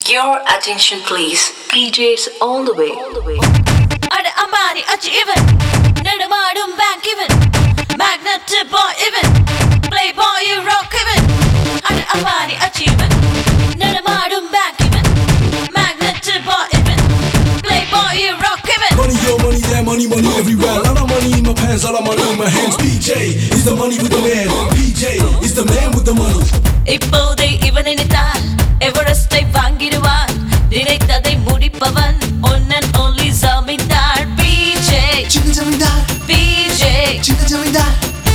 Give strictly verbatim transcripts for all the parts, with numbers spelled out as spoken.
Your attention please. P Js all the way. All the way. Ada Ambani achieving. Nadamadum bank even. Magnet boy even. Playboy you rock even. Ada Ambani achieving. Nadamadum bank even. Magnet boy even. Playboy you rock even. Money, your money, that money, money everywhere. Lot of money in my pants, all of money in my hands. P J is the money with the man. P J is the man with the money. இப்போதே இவன் நினைத்தால் எவரெஸ்டை வாங்கிடுவான். நினைத்ததை முடிப்பவன் one and only zamindar. P J சின்ன ஜமீன்தார், P J சின்ன ஜமீன்தார்.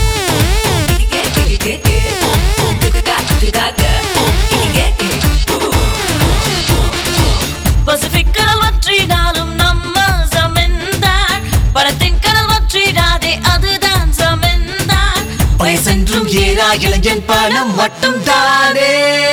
Pacific கடல் வற்றினாலும் நம்ம ஜமீன்தார். பணத்தின் கடல் வற்றிடாதே அதுதான் ஜமீன்தார். வயசென்றும் ஏறா இளைஞன் பணம் மட்டும் தானே.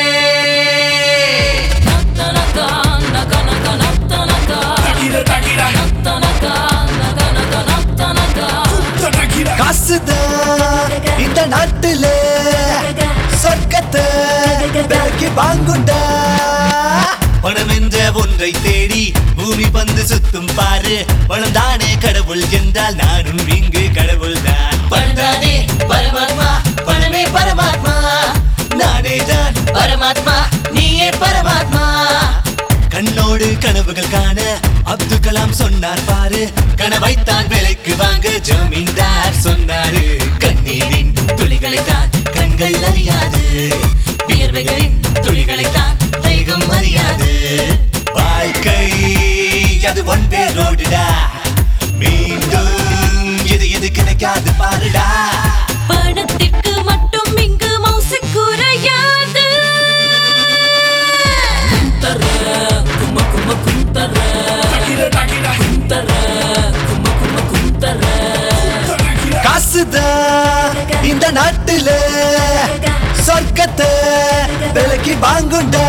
காசுதான் இந்த நாட்டுல சொர்க்கத்தை விலைக்கு வாங்குண்டா. பணம் என்ற ஒன்றை தேடி பூமி பந்து சுத்தும் பாரு. பணம் தானே கடவுள் என்றால் நானும் இங்கு கடவுள் தான். பணம்தானே பரமாத்மா, பணமே பரமாத்மா. நானே தான் பரமாத்மா, நீயே பரமாத்மா. கண்ணோடு கனவுகள் காண அப்துல் கலாம் சொன்னார் பாரு. கனவைத்தான் விலைக்கு வாங்க ஜமீன்தார் சொன்னாரு. கண்ணீரின் துளிகளைத்தான் கண்கள் அறியாது, வியர்வைகளின் துளிகளைத்தான் வேகம் அறியாது. வாழ்க்கை அது ஒன் வே ரோடுடா, மீண்டும் எது எது கிடைக்காது பாருடா. பணத்திற்கு மட்டும் இங்கு மவுசு குறையாது. காசுதான் இந்த நாட்டுல சொர்க்கத்தை விலைக்கு வாங்குண்டா.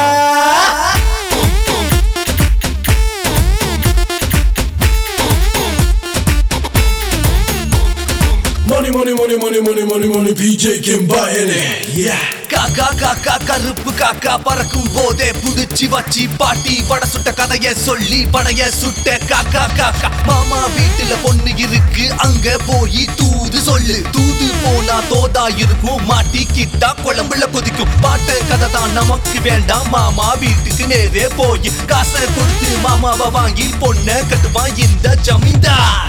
Money, money, money, money, money, money, money. P J can buy any. Yeah. காக்கா காக்கா கருப்பு காக்கா பறக்கும் போதே புடிச்சி வச்சி பாட்டி பட சுட்ட கதைய சொல்லி படைய சுட்ட காக்கா காக்கா. மாமா வீட்டுல பொண்ணு இருக்கு அங்க போய் தூது சொல்லு. தூது போனா தோதா இருக்கும், மாட்டி கிட்டா குழம்புல கொதிக்கும். பாட்ட கதை தான் நமக்கு வேண்டாம், மாமா வீட்டுக்கு நேரே போய் காசை கொடுத்து மாமாவை வாங்கி பொண்ணை கட்டுவான் இந்த ஜமீன்தார்.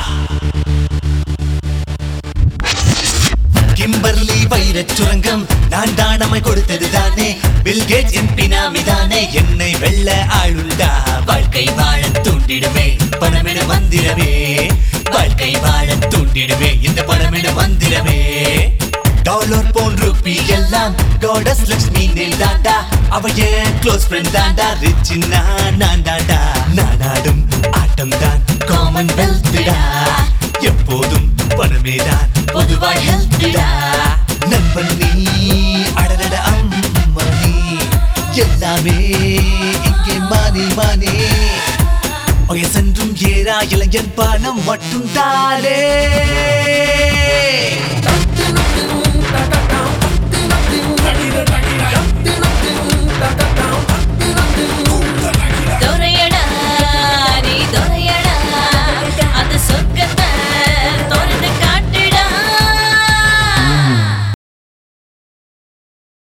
கிம்பர்லி வைரச் சுரங்கம் நான் தானமை கொடுத்தது தானே. பில்கேட் என் பினாமி தானே. என்னை வெல்ல ஆளுண்டா. வாழ்க்கை வாழ தூண்டிடுமே பணமிட மந்திரமே. வாழ்க்கை வாழ தூண்டிடுமே இந்த பணமிட மந்திரமே. டாலர் போன் ரூபி எல்லாம் கோடஸ் லட்சுமி நெல் தாண்டா. அவ என் க்ளோஸ் ஃப்ரெண்ட் தாண்டா. ரிச் நான் நான் தாண்டா. நானாடும் ஆட்டம் தான் காமன்வெல்த்டா. எப்போதும் பணமேதான் பொதுவாய் ஹெல்த்டா. நண்பன் நீ அடடட அம்மா நீ எல்லாமே இங்கே மானே மானே. வயசென்றும் ஏறா இளைஞன் பணம் மட்டும் தானே.